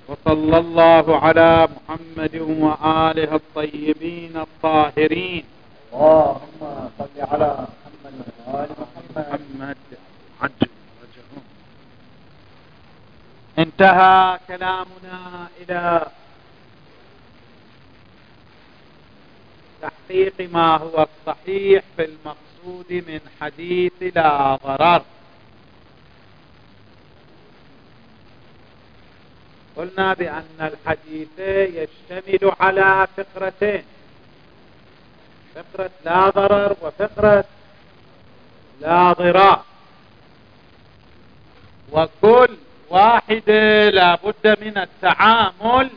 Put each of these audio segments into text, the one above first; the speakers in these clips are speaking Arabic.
وصلى الله على محمد وآله الطيبين الطاهرين. اللهم صل على محمد وآل محمد. عجل وجههم. انتهى كلامنا إلى تحقيق ما هو الصحيح في المقصود من حديث لا ضرر. قلنا بأن الحديث يشتمل على فقرتين: فقرة لا ضرر وفقرة لا ضرار، وكل واحدة لا بد من التعامل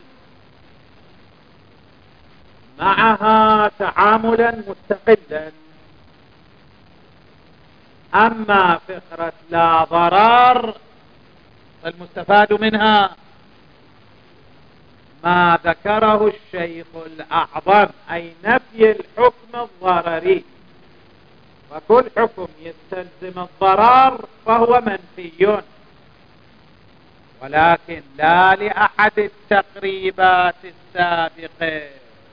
معها تعاملا مستقلا. أما فقرة لا ضرر فالمستفاد منها ما ذكره الشيخ الأعظم، أي نفي الحكم الضرري، وكل حكم يستلزم الضرر فهو منفي، ولكن لا لأحد التقريبات السابقة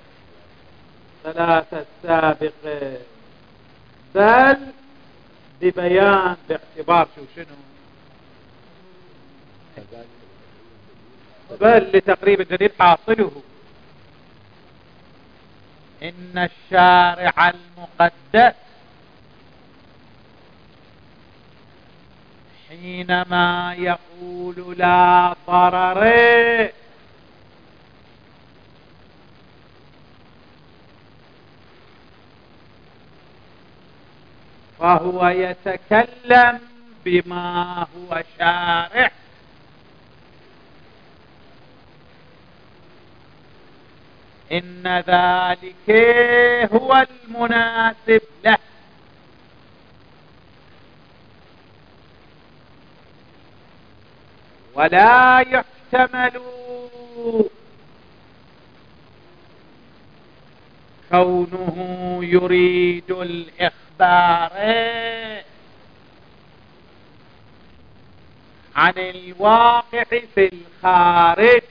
ثلاثة السابقة، بل ببيان باعتبار شنو بل لتقريب الدليل حاصله إن الشارع المقدس حينما يقول لا ضرر فهو يتكلم بما هو شارع، إن ذلك هو المناسب له، ولا يحتمل كونه يريد الإخبار عن الواقع في الخارج،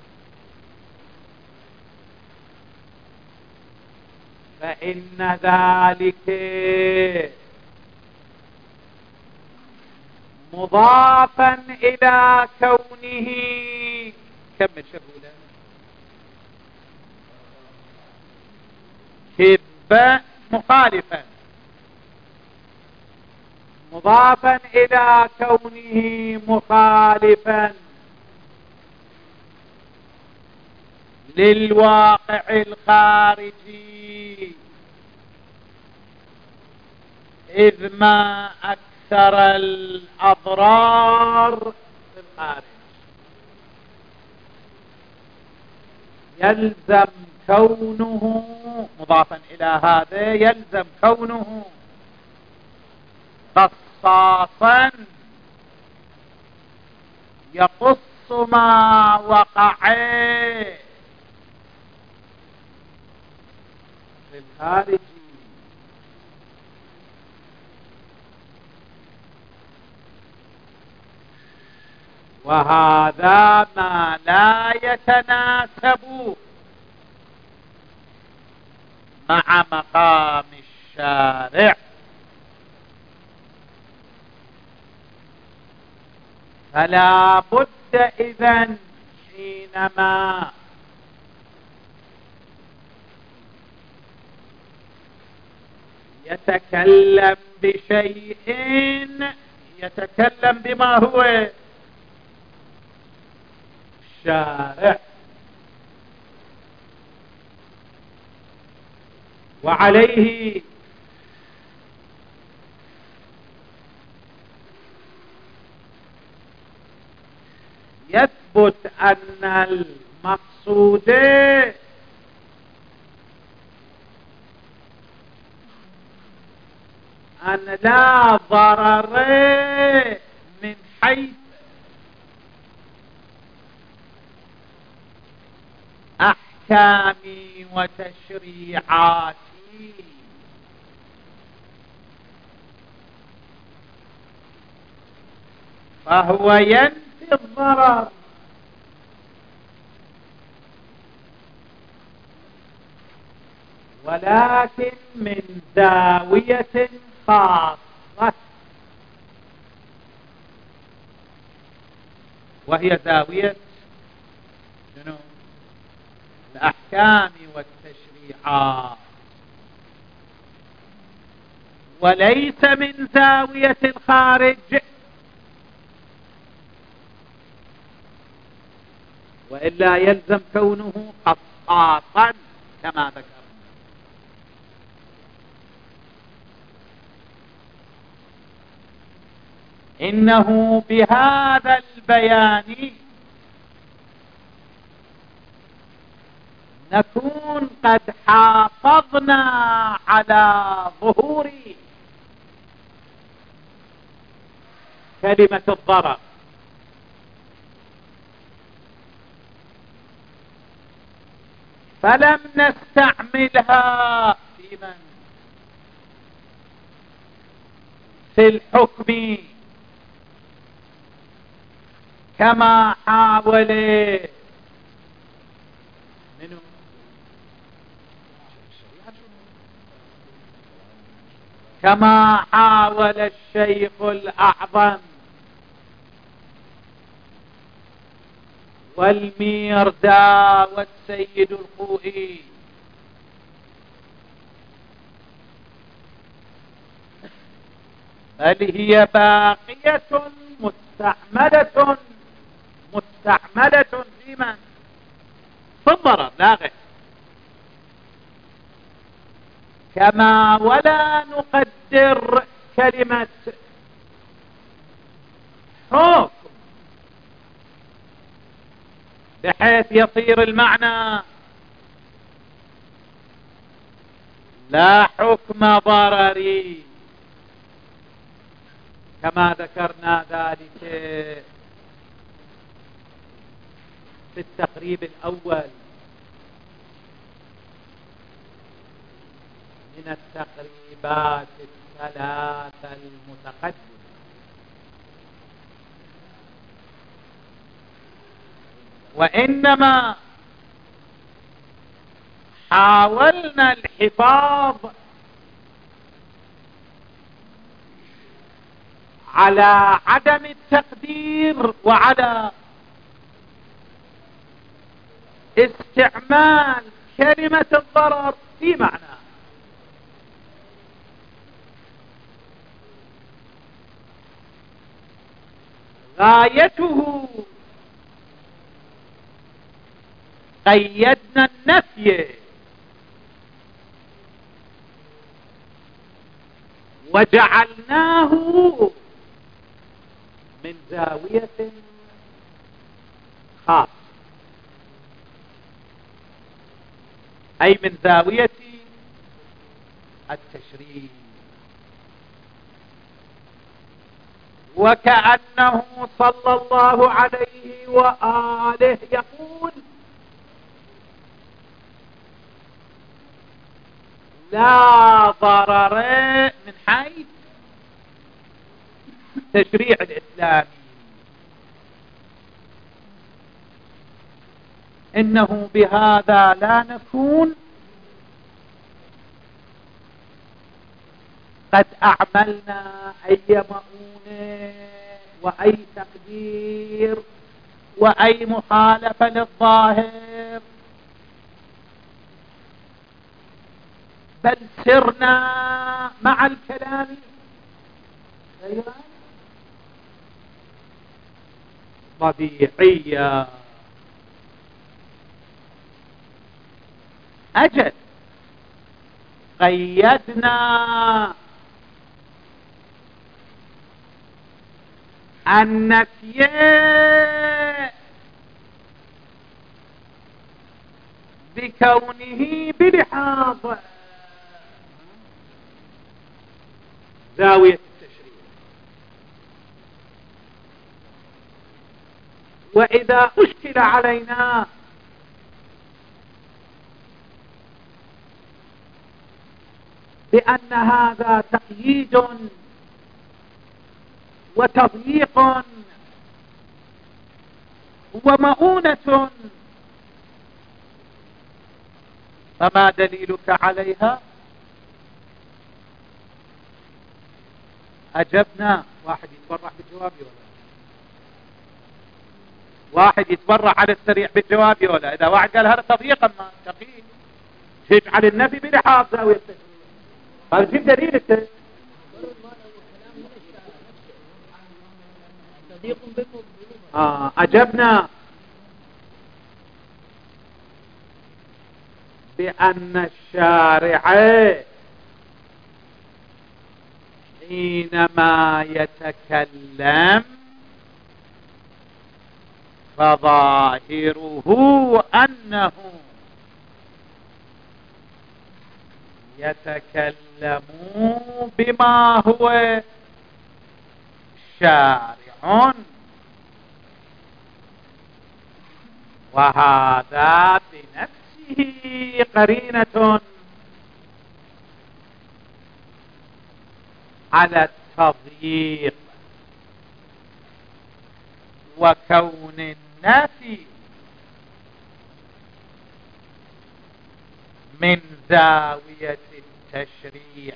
فإن ذلك مضافا إلى كونه كمل شبولا كب مخالفا، مضافا إلى كونه مخالفا للواقع الخارجي، إذ ما أكثر الأضرار في الخارج يلزم كونه مضافا إلى هذا، يلزم كونه قصاصا يقص ما وقع في الخارج، وهذا ما لا يتناسب مع مقام الشارع، فلا بد إذن حينما يتكلم بشيء يتكلم بما هو الشارع، وعليه يثبت أن المقصود أن لا ضرر من حيث أحكامي وتشريعاتي، فهو ينفي الضرر ولكن من زاوية خاصة، وهي زاوية شنو؟ الأحكام والتشريعات، وليس من زاوية الخارج، وإلا يلزم كونه قصاصا كما ذكرنا. إنه بهذا البيان نكون قد حافظنا على ظهور كلمة الضرر، فلم نستعملها في من؟ في الحكم، كما حاول منه كما حاول الشيخ الأعظم والميرزا والسيد الخوئي بل هي باقية مستعملة في من؟ في الضرر لا غير. كما ولا نقدر كلمة حكم بحيث يصير المعنى لا حكم ضرري، كما ذكرنا ذلك في التقريب الأول من التقريبات الثلاثة المتقدمة. وإنما حاولنا الحفاظ على عدم التقدير وعلى استعمال كلمة الضرر في معنى. غايته قيدنا النفي وجعلناه من زاوية خاصة، أي من زاوية التشريع، وكأنه صلى الله عليه وآله يقول: لا ضرر من حيث التشريع الإسلامي. إنه بهذا لا نكون قد أعملنا أي مؤونة وأي تقدير وأي مخالفة للظاهر، بل سرنا مع الكلام غير طبيعية. أجل قيدنا النفي بكونه بلحاظ زاوية التشريع، وإذا أشكل علينا بأن هذا تقييد وتضييق ومؤونة، فما دليلك عليها؟ أجبنا. واحد يتبرع بالجواب ولا واحد يتبرع على السريع بالجواب ولا؟ إذا واحد قال هذا تضييقا ما تقيل تجعل النفي بلحاظ زاوية التشريع. هذا جيب دليل التشريع. أجبنا بأن الشارع حينما يتكلم فظاهره أنه يتكلم بما هو شارع، وهذا بنفسه قرينة على التضييق، وكون النفي من زاوية التشريع.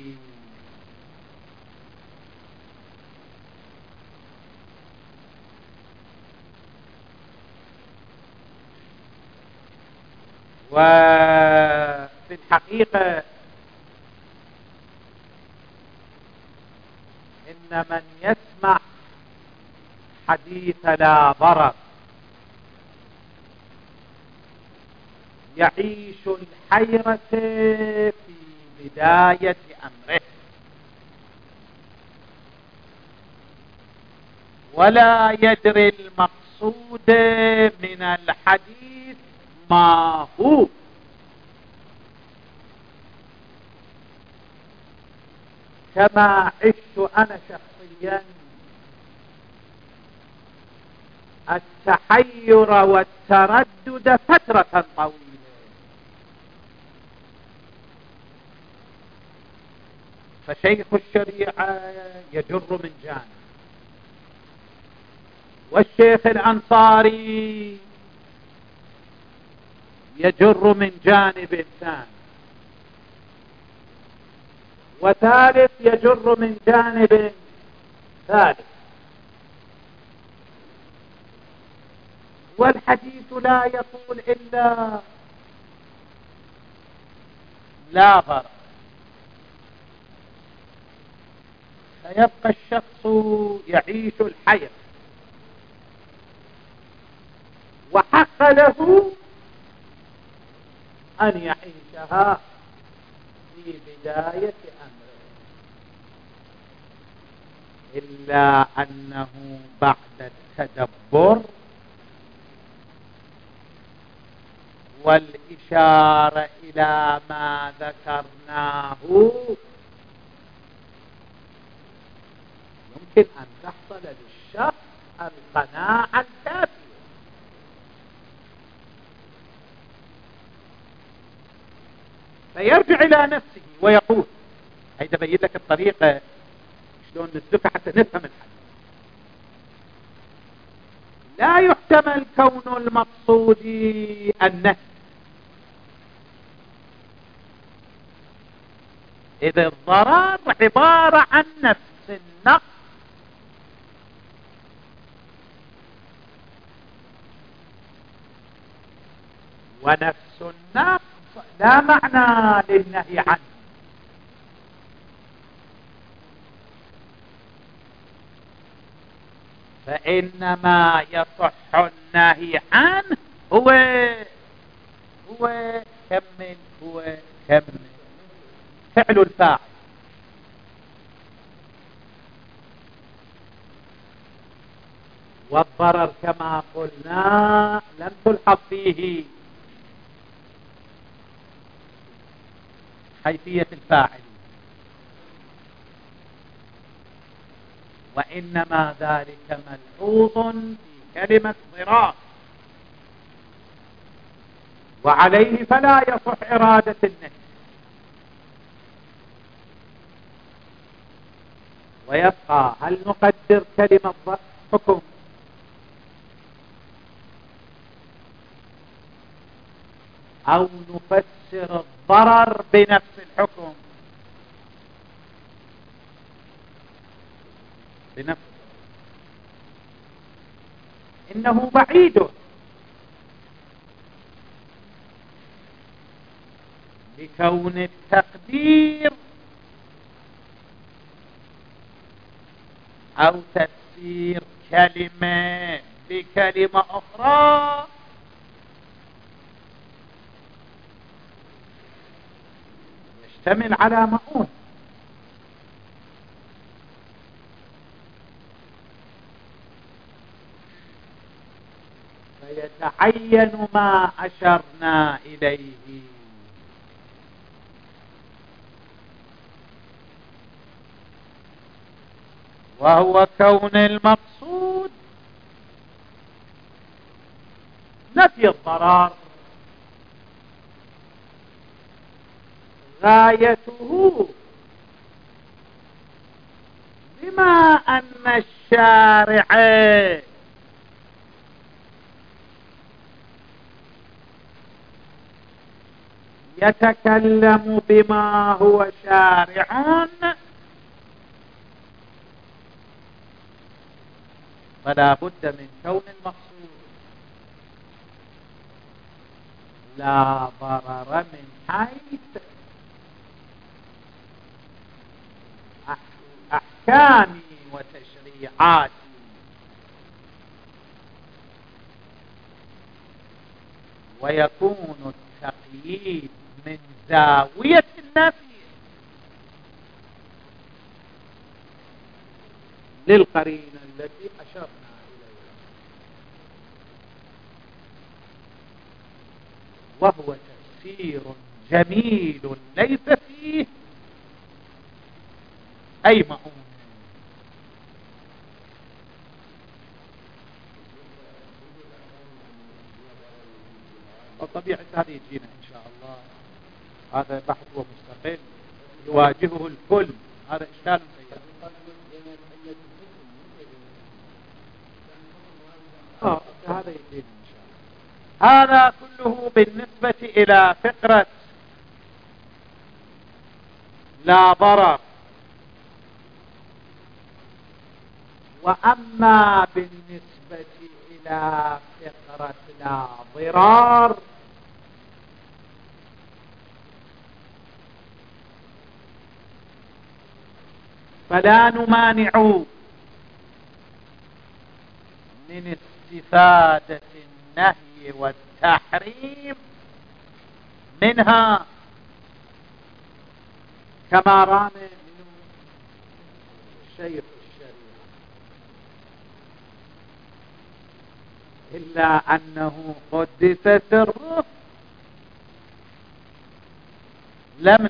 وفي الحقيقة إن من يسمع حديث لا ضرر يعيش الحيرة في بداية أمره، ولا يدري المقصود من الحديث ما هو. كما عشت أنا شخصيا التحير والتردد فترة طويلة، فشيخ الشريعة يجر من جانب، والشيخ الأنصاري يجر من جانب ثاني، وثالث يجر من جانب ثالث، والحديث لا يقول إلا لا ضرر، فيبقى الشخص يعيش الحياة، وحق له أن يعيشها في بداية أمره، إلا أنه بعد التدبر والإشارة إلى ما ذكرناه يمكن أن تحصل للشخص القناعة الكافية. فيرجع إلى نفسه ويقول، هيدا بين لك الطريقة شلون نسلكها حتى نفهم الحديث. لا يحتمل كون المقصود النهي، إذ الضرر عبارة عن نفس النقص، ونفس النقص لا معنى للنهي عنه، فإنما يصح النهي عنه هو كمل فعل الفاعل، والضرر كما قلنا لم تلحظ فيه حيثية الفاعل، وإنما ذلك ملحوظ في كلمة ضرار، وعليه فلا يصح إرادة النهي. ويبقى هل نقدر كلمة حكم أو نفسر الضرر بنفس الحكم بنفس إنه بعيد لكون التقدير أو تفسير كلمة بكلمة أخرى يشتمل على مؤون، فيتعين ما أشرنا إليه، وهو كون المقصود نفي الضرر، غايته بما أن الشارع يتكلم بما هو شارع فلا بد من كون المقصود لا ضرر من حيث أحكامي وتشريعاتي، ويكون التقييد من زاوية النفي للقرينة التي أشرنا إليها، وهو تفسير جميل ليس فيه أي مؤون. وطبيعة هذه يجينا إن شاء الله، هذا بحث ومستقل يواجهه الكل، هذا إشكال سيئ. هذا يجينا إن شاء الله. هذا كله بالنسبة إلى فقرة لا ضرر. وأما بالنسبة إلى فقرة لا ضرار فلا نمانع من استفادة النهي والتحريم منها كما رام الشيخ الشريف، إلا أنه قدس سره لم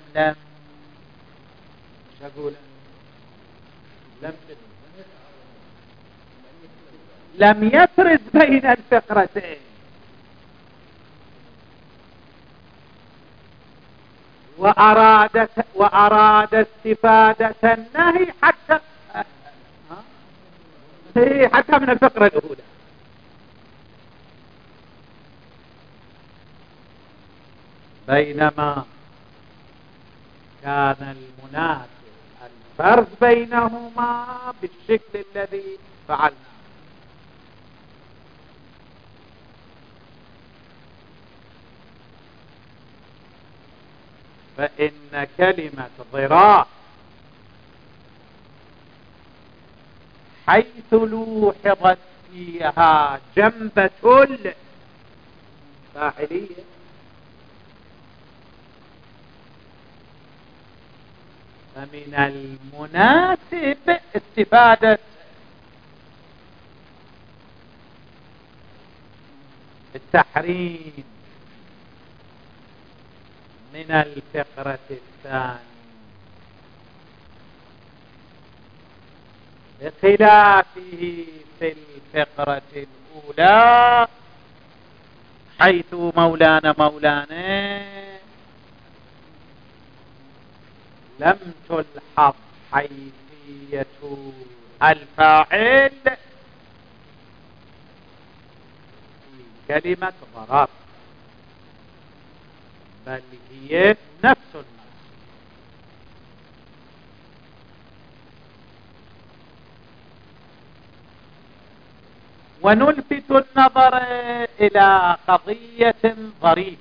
مش أقول لم يفرز بين الفقرتين، وأراد استفادة النهي حتى من الفقرة الأولى، بينما كان المناسب الفرز بينهما بالشكل الذي فعلنا. فإن كلمة ضرار حيث لوحظت فيها جنبة الفاعلية فمن المناسب استفادة التحريم من الفقرة الثانية، بخلافه في الفقرة الأولى حيث مولانا لم تلحظ حيثية الفاعل في كلمة ضرر، بل هي نفس المرأة. ونلفت النظر إلى قضية ظريفة،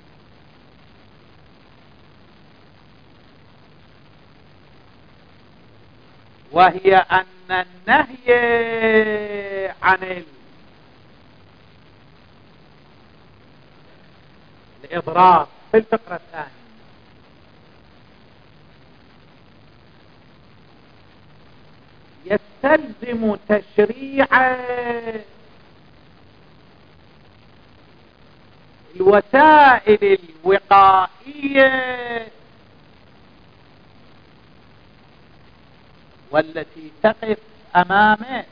وهي أن النهي عن الإضرار في الفقرة الثانية يستلزم تشريع الوسائل الوقائية والتي تقف أمام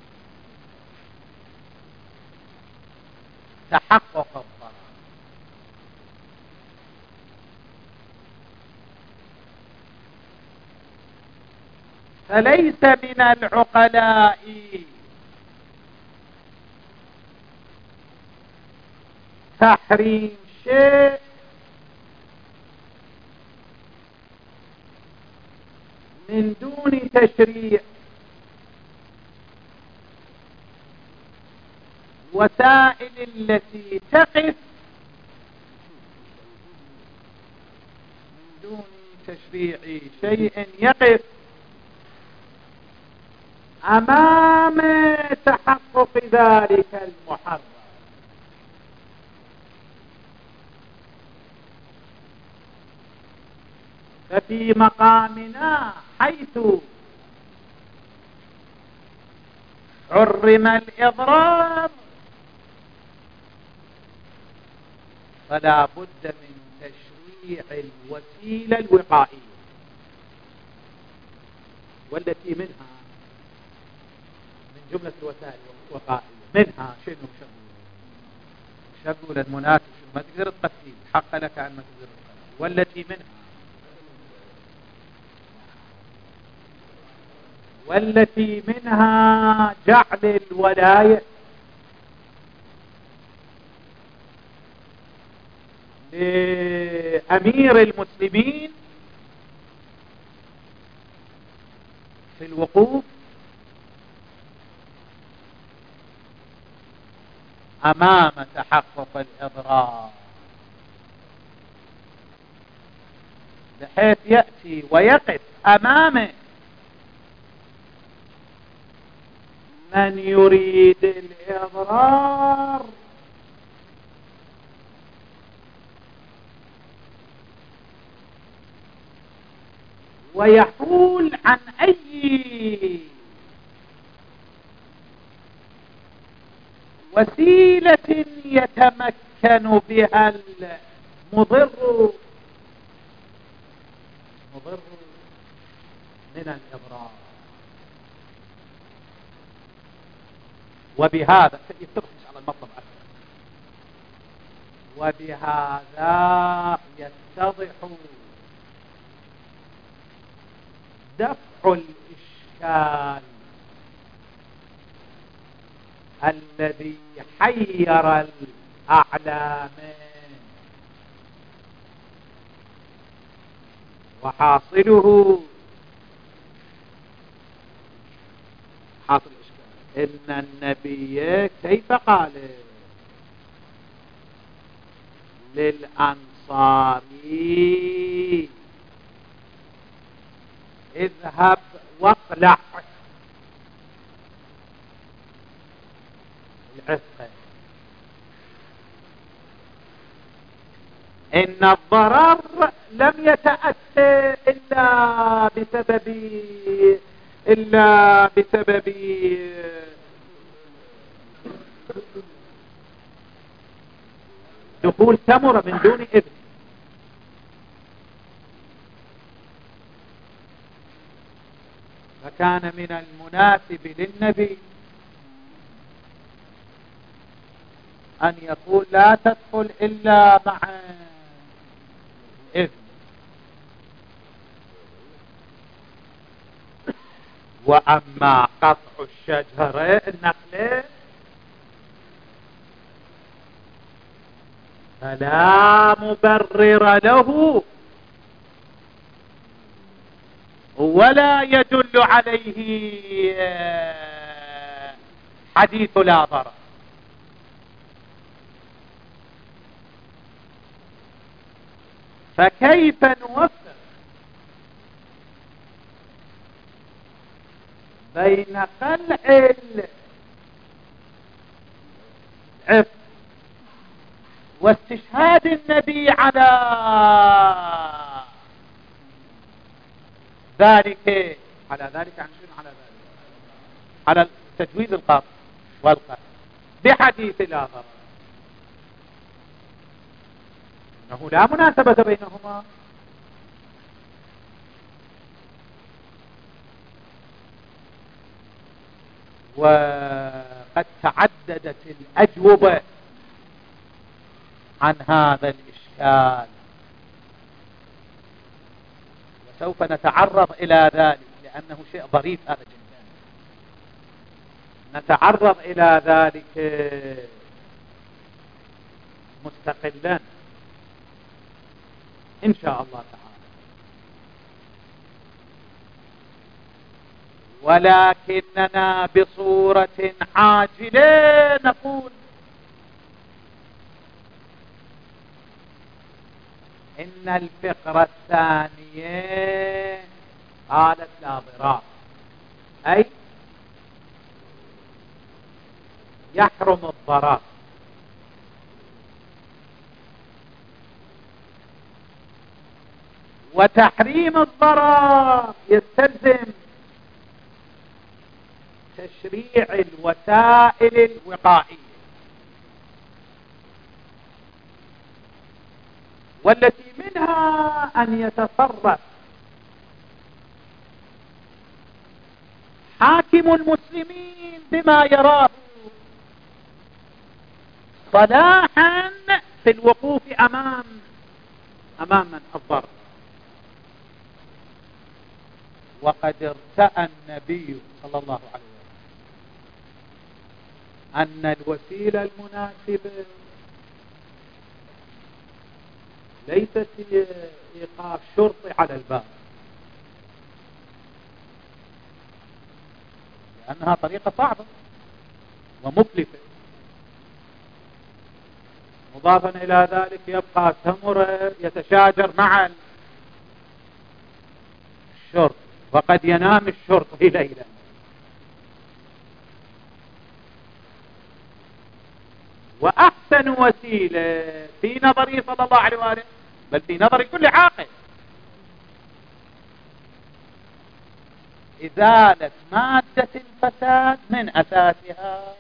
تحقق الضرر. فليس من العقلاء تحريم شيء من دون تشريع وسائل التي تقف من دون تشريع شيء يقف أمام تحقق ذلك المحرم. ففي مقامنا حيث حرم الإضرار فلا بد من تشريع الوسيلة الوقائية، والتي منها من جملة الوسائل الوقائية منها شنو؟ شغل المنافس ما تقدر تقتل، حق لك أن ما تقدر تقتل. والتي منها جعل الولاية لأمير المسلمين في الوقوف أمام تحقق الإضرار، بحيث يأتي ويقف أمامه من يريد الإضرار ويحول عن أي وسيلة يتمكن بها المضر من الإضرار. وبهذا يتركز على المطلب أكثر، وبهذا يتضح دفع الإشكال الذي حير الأعلامين، وحاصله حاصل الإشكال إن النبي كيف قال للأنصاري اذهب واقلع العفق، إن الضرر لم يتأتى إلا بسبب دخول ثمرة من دون إذن. فكان من المناسب للنبي أن يقول لا تدخل إلا مع إذن. وأما قطع الشجرة النخلة فلا مبرر له ولا يدل عليه حديث لا ضرر. فكيف نوفق بين قلع العفق واستشهاد النبي على ذلك عن شنو؟ على تجويز القطع والقطع بحديث لا ضرر، انه لا مناسبة بينهما. وقد تعددت الأجوبة عن هذا الإشكال، وسوف نتعرض إلى ذلك لأنه شيء ظريف هذا جدا. نتعرض إلى ذلك مستقلا إن شاء الله تعالى. ولكننا بصورة عاجلة نقول إن الفقرة الثانية قالت لا ضرار، أي يحرم الضرر. وتحريم الضرر يستلزم تشريع الوسائل الوقائية، والتي منها أن يتصرف حاكم المسلمين بما يراه صلاحا في الوقوف أمام من الضرر. وقد ارتأى النبي صلى الله عليه وسلم أن الوسيلة المناسبة ليست إيقاف شرطي على الباب، لأنها طريقة صعبة ومكلفة. مضافا إلى ذلك يبقى سمرة يتشاجر مع الشرط، وقد ينام الشرطي ليلا. وأحسن وسيلة في نظري صلى الله عليه وآله، بل في نظر كل عاقل، إزالة مادة الفساد من أساسها،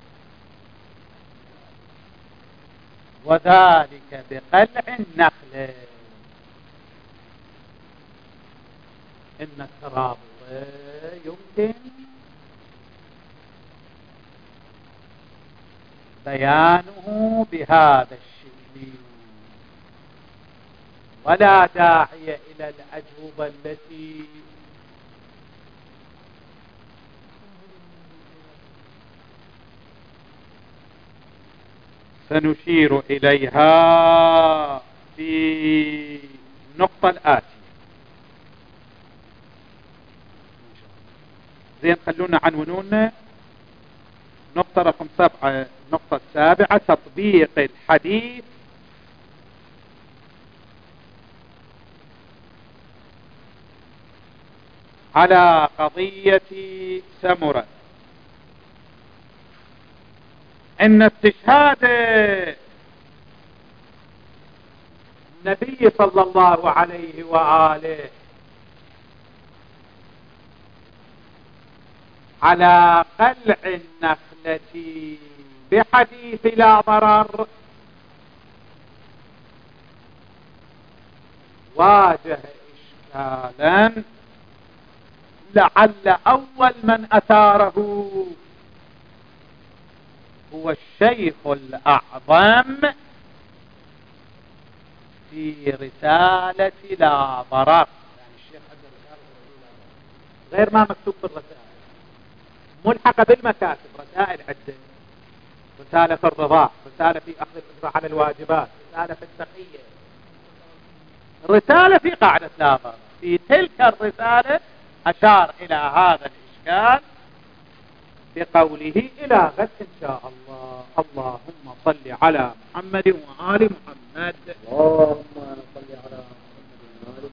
وذلك بقلع النخل. إن الترابط يمكن بيانه بهذا الشكل، ولا داعي إلى الأجوبة التي سنشير إليها في النقطة الآتية. زين، خلونا عنونونا نقطة رقم 7. النقطة السابعة: تطبيق الحديث على قضية سمرة. إن استشهاد النبي صلى الله عليه وآله على قلع النخلة بحديث لا ضرر واجه إشكالا لعل أول من أثاره هو الشيخ الأعظم في رسالة لا ضرر. يعني الشيخ عنده رسالة غير ما مكتوب في الرسائل، ملحقة بالمكاتب، رسائل عدة رسالة في الرضاع، رسالة في أخذ الأجرة على الواجبات، رسالة في التقية، رسالة في قاعدة لا ضرر. في تلك الرسالة أشار إلى هذا الإشكال بقوله إلى غد إن شاء الله. اللهم صل على محمد وآل محمد.